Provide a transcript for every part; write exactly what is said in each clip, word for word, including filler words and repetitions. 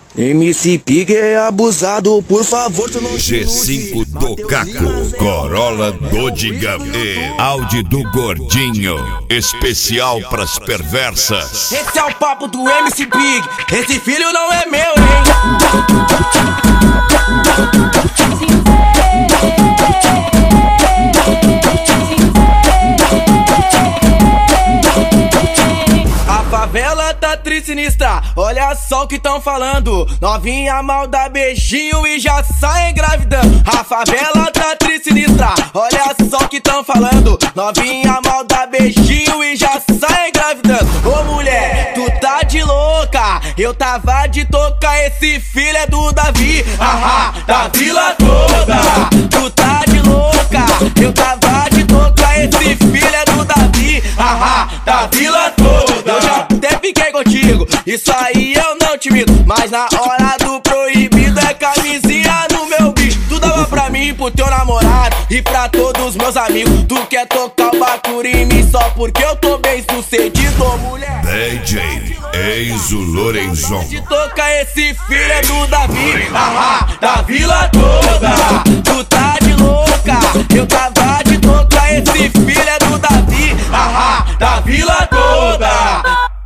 M C Pig é abusado, por favor, tu não G cinco do Caco, Corolla do Digão e Audi do Gordinho, especial pras perversas. Esse é o papo do M C Pig, esse filho não é meu, hein? A favela tá tri sinistra, olha só o que tão falando. Novinha mal dá beijinho e já sai engravidando. A favela tá tri sinistra, olha só o que tão falando. Novinha mal dá beijinho e já sai engravidando. Ô mulher, tu tá de louca, eu tava de toca, esse filho é do Davi, haha, da vila toda. Tu tá de louca, eu tava de toca, esse filho é do Davi, haha, da vila toda. Eu já até fiquei contigo, isso aí eu não te minto, mas na hora do proibido é camisinha no meu bicho. Tu dava pra mim, pro teu namorado e pra todos meus amigos. Tu quer tocar o bacuri em mim só porque eu tô bem sucedido, mulher. D J Enzo Lorenzon. De tocar esse filho é do Davi, haha, da vila toda. Tu tá de louca, eu tava de tocar, esse filho é do Davi, haha, da vila toda.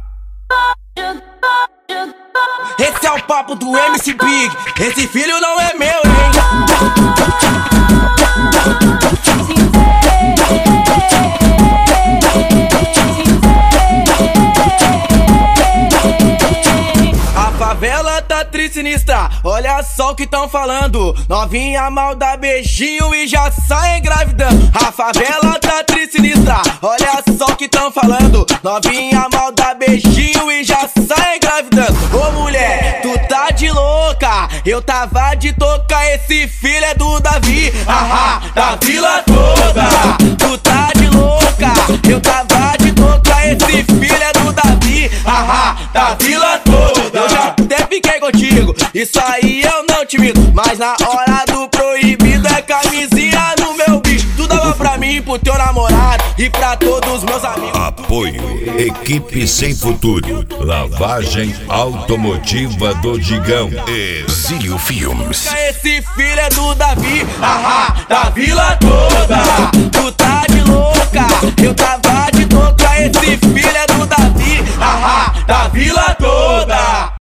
Esse é o papo do M C Pig, esse filho não é meu, hein? A favela tá tri sinistra, olha só o que tão falando. Novinha mal dá beijinho e já sai engravidando. A favela tá tri sinistra, olha só o que tão falando. Novinha mal dá beijinho e já sai engravidando. Ô mulher, tu tá de louca, eu tava de toca, esse filho é do Davi, haha, da vila toda. Tu tá de louca, eu tava de toca, esse filho é do Davi, haha, da vila toda. Eu já até fiquei contigo, isso aí eu não te minto, mas na hora do proibido é camisinha no meu bicho. Tu dava pra mim, pro teu namorado e pra todos meus amigos. Apoio Equipe Sem Futuro, lavagem automotiva do Digão e Zio Filmes. Esse filho é do Davi, haha, da vila toda. Tu tá de louca, eu tava de toca, esse filho é do Davi, haha, da vila toda.